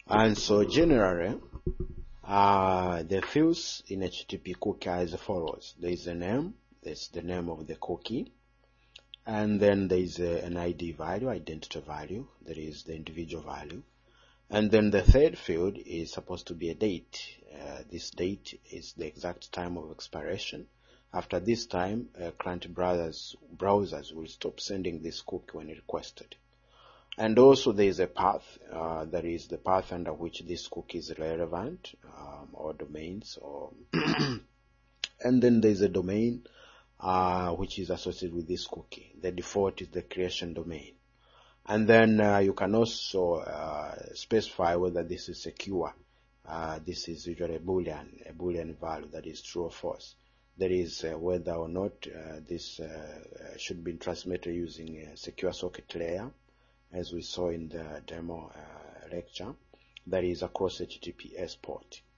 And so generally, the fields in HTTP cookie are as follows. There is a name, that's the name of the cookie, and then there is an ID value, identity value, that is the individual value. And then the third field is supposed to be a date. This date is the exact time of expiration. After this time, client browsers will stop sending this cookie when requested. And also there is a path, that is the path under which this cookie is relevant, or domains, or and then there is a domain which is associated with this cookie. The default is the creation domain. And then you can also specify whether this is secure. This is usually a Boolean value, that is true or false. That is whether or not this should be transmitted using a secure socket layer, as we saw in the demo lecture, that is across HTTPS port.